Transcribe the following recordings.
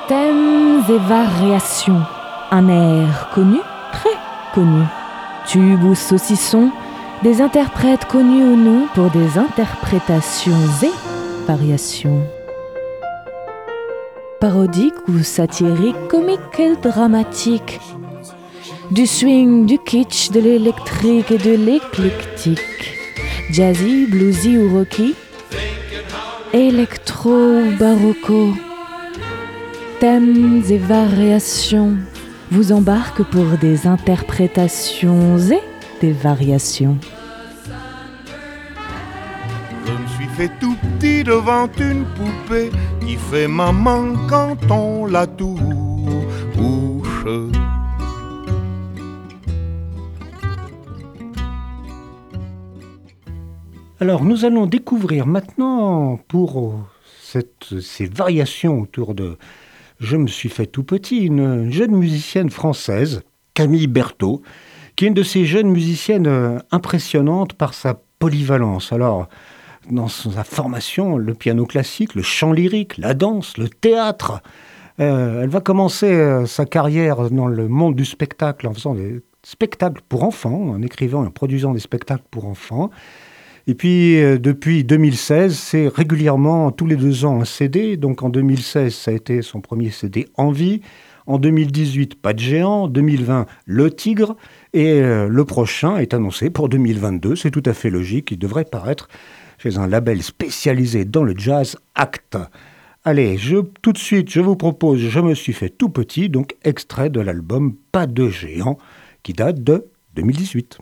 Thèmes et variations. Un air connu, très connu. Tube ou saucisson, des interprètes connus ou non pour des interprétations et variations. Parodique ou satirique, comique et dramatique. Du swing, du kitsch, de l'électrique et de l'éclectique. Jazzy, bluesy ou rocky. Électro ou barocco. Thèmes et variations vous embarquent pour des interprétations et des variations. Je me suis fait tout petit devant une poupée qui fait maman quand on la touche. Alors nous allons découvrir maintenant pour ces variations autour de Je me suis fait tout petit, une jeune musicienne française, Camille Berthaud, qui est une de ces jeunes musiciennes impressionnantes par sa polyvalence. Alors, dans sa formation, le piano classique, le chant lyrique, la danse, le théâtre. Elle va commencer sa carrière dans le monde du spectacle en faisant des spectacles pour enfants, en écrivant et en produisant des spectacles pour enfants. Et puis, depuis 2016, c'est régulièrement, tous les 2 ans, un CD. Donc, en 2016, ça a été son premier CD Envie. En 2018, Pas de géant. En 2020, Le Tigre. Et le prochain est annoncé pour 2022. C'est tout à fait logique. Il devrait paraître chez un label spécialisé dans le jazz, Act. Allez, tout de suite, je vous propose Je me suis fait tout petit, donc extrait de l'album Pas de géant, qui date de 2018.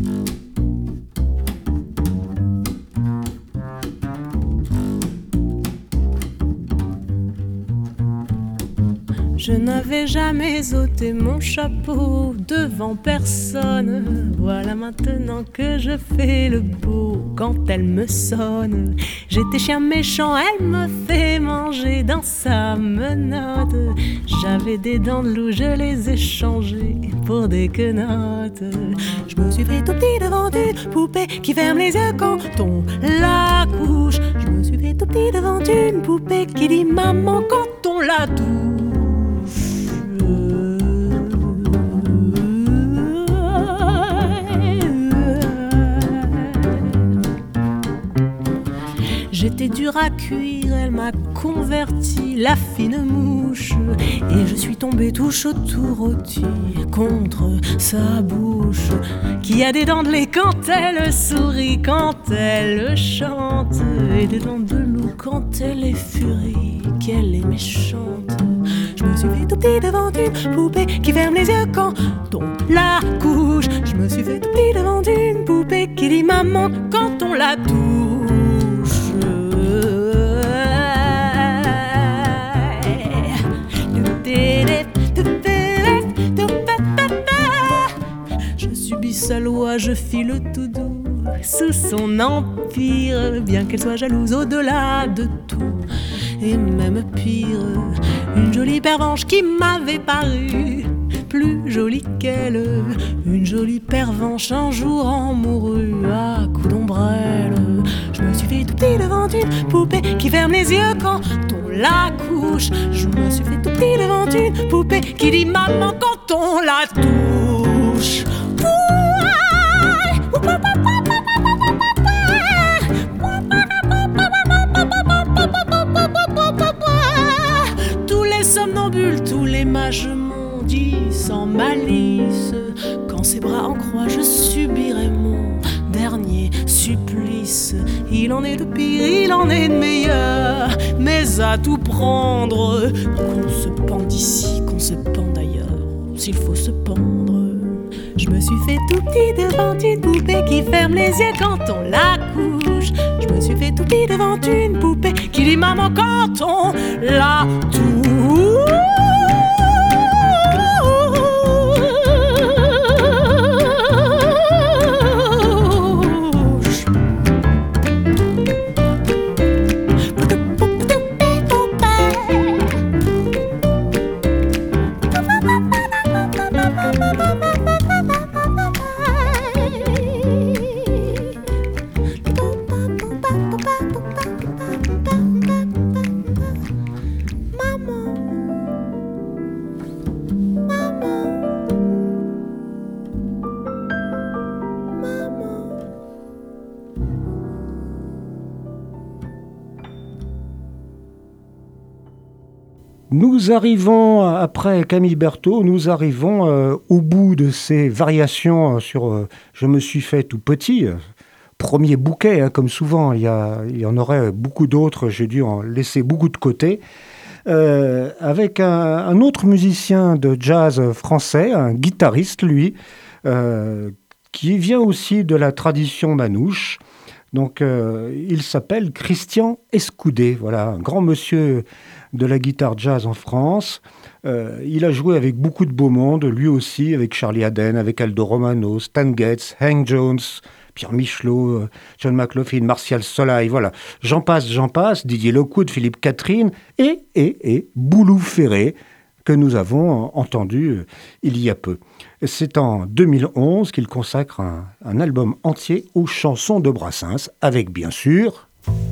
Je n'avais jamais ôté mon chapeau devant personne. Voilà maintenant que je fais le beau quand elle me sonne. J'étais chien méchant, elle me fait manger dans sa menotte. J'avais des dents de loup, je les ai changées pour des quenottes. Je me suis fait tout petit devant une poupée qui ferme les yeux quand on la couche. Je me suis fait tout petit devant une poupée qui dit maman quand on la touche. J'étais dure à cuire, elle m'a converti la fine mouche. Et je suis tombée touche tout rôti contre sa bouche, qui a des dents de lait quand elle sourit, quand elle chante, et des dents de loup quand elle est furie, qu'elle est méchante. Je me suis fait tout petit devant une poupée qui ferme les yeux quand on la couche. Je me suis fait tout petit devant une poupée qui dit maman quand on la touche. Je subis sa loi, je file tout doux sous son empire, bien qu'elle soit jalouse au-delà de tout. Et même pire, une jolie pervenche qui m'avait paru plus jolie qu'elle. Une jolie pervenche un jour en mourut à coups d'ombrelle. Je me suis fait tout petit devant une poupée qui ferme les yeux quand on la couche. Je me suis fait tout petit devant une poupée qui dit maman quand on la touche. Tous les somnambules, tous les mages m'ont dit sans malice, quand ses bras en croix je subirai mon dernier supplice. Il en est de pire, il en est de meilleur, mais à tout prendre, qu'on se pende ici, qu'on se pende ailleurs, s'il faut se pendre. Je me suis fait tout petit devant une poupée qui ferme les yeux quand on la couche. Je me suis fait tout petit devant une poupée qui dit maman quand on la touche. Maman Nous arrivons, après Camille Berthaud, nous arrivons au bout de ces variations sur Je me suis fait tout petit. Premier bouquet, hein, comme souvent, il y en aurait beaucoup d'autres, j'ai dû en laisser beaucoup de côté. Avec un autre musicien de jazz français, un guitariste, lui, qui vient aussi de la tradition manouche. Donc, il s'appelle Christian Escoudé, voilà, un grand monsieur de la guitare jazz en France. Il a joué avec beaucoup de beau monde, lui aussi, avec Charlie Haden, avec Aldo Romano, Stan Getz, Hank Jones, Pierre Michelot, John McLaughlin, Martial Solai, voilà. J'en passe, Didier Lockwood, Philippe Catherine et Boulou Ferré, que nous avons entendu il y a peu. C'est en 2011 qu'il consacre un album entier aux chansons de Brassens, avec bien sûr...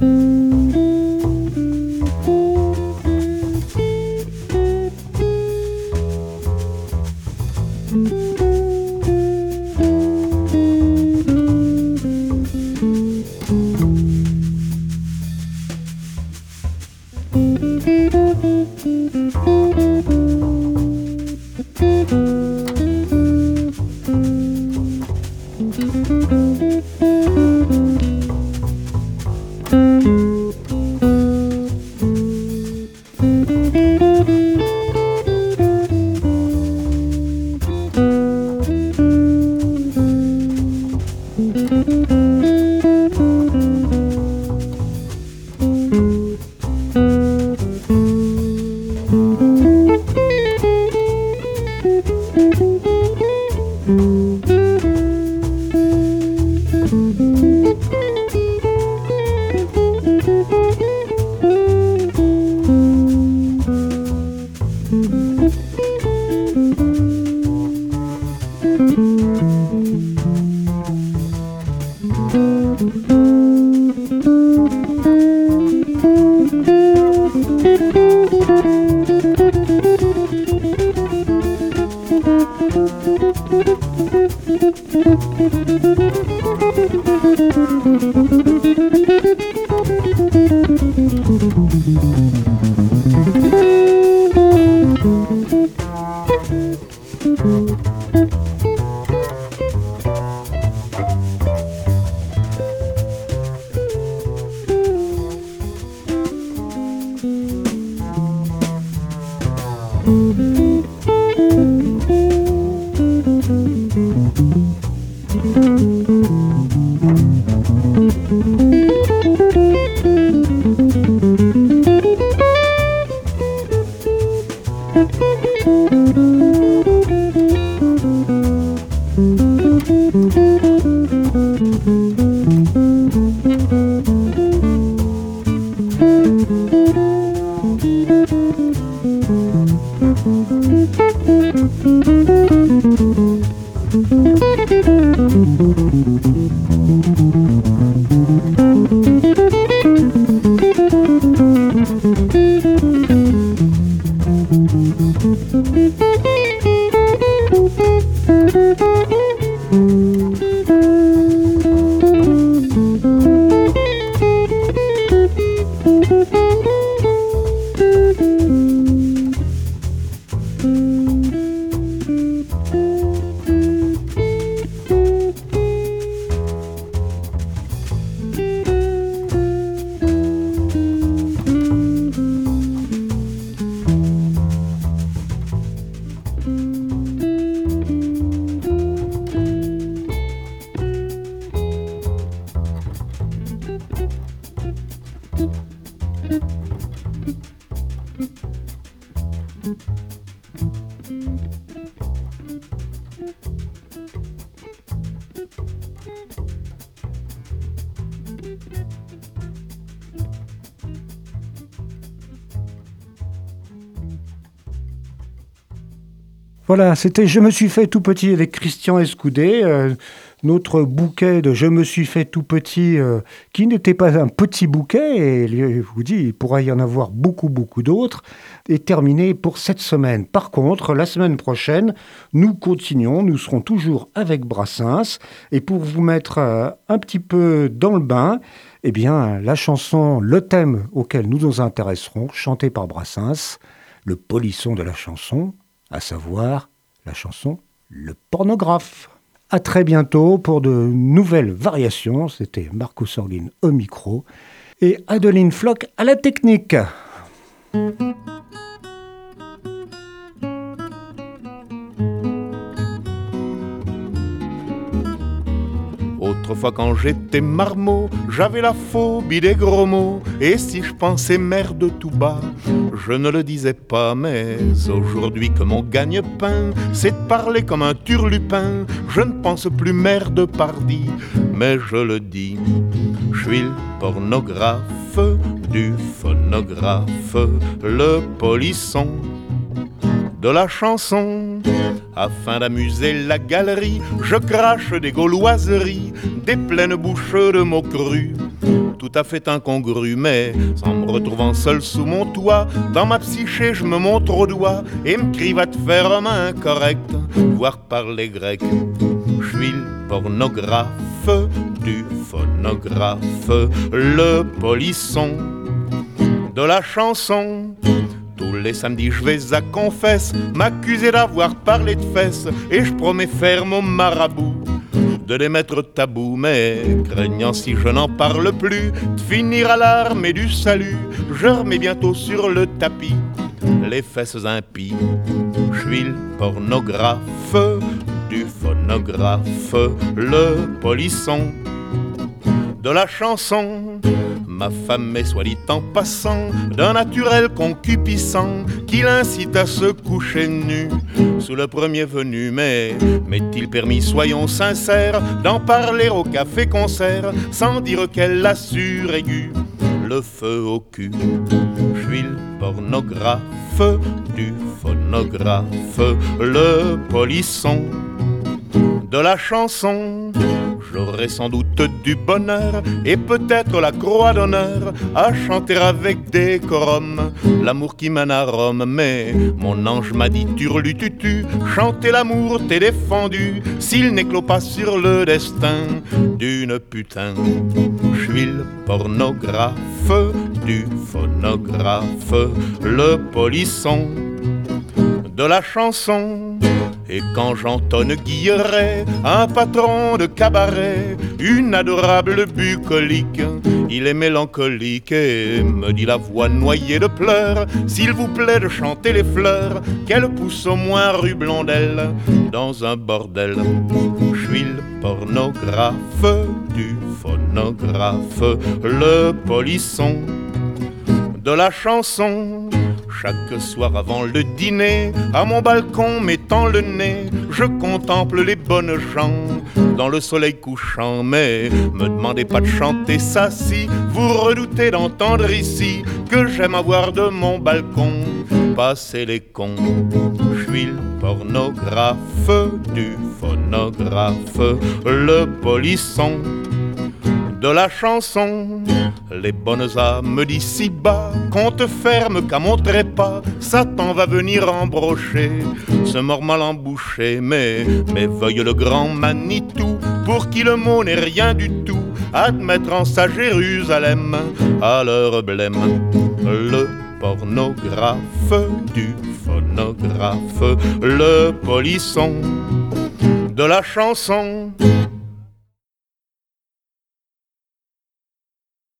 Voilà, c'était Je me suis fait tout petit avec Christian Escoudé, notre bouquet de Je me suis fait tout petit, qui n'était pas un petit bouquet, et je vous dis, il pourrait y en avoir beaucoup, beaucoup d'autres, est terminé pour cette semaine. Par contre, la semaine prochaine, nous continuons, nous serons toujours avec Brassens, et pour vous mettre un petit peu dans le bain, eh bien, la chanson, le thème auquel nous nous intéresserons, chanté par Brassens, le polisson de la chanson, à savoir la chanson Le Pornographe. À très bientôt pour de nouvelles variations. C'était Marco Sorgin au micro et Adeline Floch à la technique. Autrefois quand j'étais marmot, j'avais la phobie des gros mots. Et si je pensais merde tout bas, je ne le disais pas. Mais aujourd'hui que mon gagne-pain, c'est de parler comme un turlupin, je ne pense plus merde pardi, mais je le dis. Je suis le pornographe du phonographe, le polisson de la chanson. Afin d'amuser la galerie, je crache des gauloiseries, des pleines bouches de mots crus, tout à fait incongrus. Mais en me retrouvant seul sous mon toit, dans ma psyché je me montre au doigt et me crie va te faire homme incorrect, voire parler grec. Je suis le pornographe du phonographe, le polisson de la chanson. Tous les samedis je vais à confesse, m'accuser d'avoir parlé de fesses, et je promets ferme au marabout de les mettre tabou. Mais craignant si je n'en parle plus de finir à l'armée du salut, je remets bientôt sur le tapis les fesses impies. Je suis le pornographe du phonographe, le polisson de la chanson. Ma femme est, soit dit en passant, d'un naturel concupiscent qui l'incite à se coucher nu sous le premier venu. Mais m'est-il permis, soyons sincères, d'en parler au café-concert sans dire qu'elle assure aiguë le feu au cul. Je suis le pornographe du phonographe, le polisson de la chanson. J'aurais sans doute du bonheur et peut-être la croix d'honneur à chanter avec décorum l'amour qui mène à Rome. Mais mon ange m'a dit turlututu, chanter l'amour t'est défendu s'il n'éclot pas sur le destin d'une putain. Je suis le pornographe du phonographe, le polisson de la chanson. Et quand j'entonne Guilleret, un patron de cabaret, une adorable bucolique, il est mélancolique et me dit la voix noyée de pleurs, s'il vous plaît de chanter les fleurs qu'elle pousse au moins rue Blondelle dans un bordel. Je suis le pornographe du phonographe, le polisson de la chanson. Chaque soir avant le dîner, à mon balcon mettant le nez, je contemple les bonnes gens dans le soleil couchant. Mais me demandez pas de chanter ça si vous redoutez d'entendre ici que j'aime avoir de mon balcon passer les cons. Je suis le pornographe du phonographe, le polisson de la chanson. Les bonnes âmes d'ici-bas comptent ferme qu'à mon trépas Satan va venir embrocher ce mort mal embouché. Mais veuille le grand Manitou, pour qui le mot n'est rien du tout, admettre en sa Jérusalem à leur blême. Le pornographe du phonographe, le polisson de la chanson.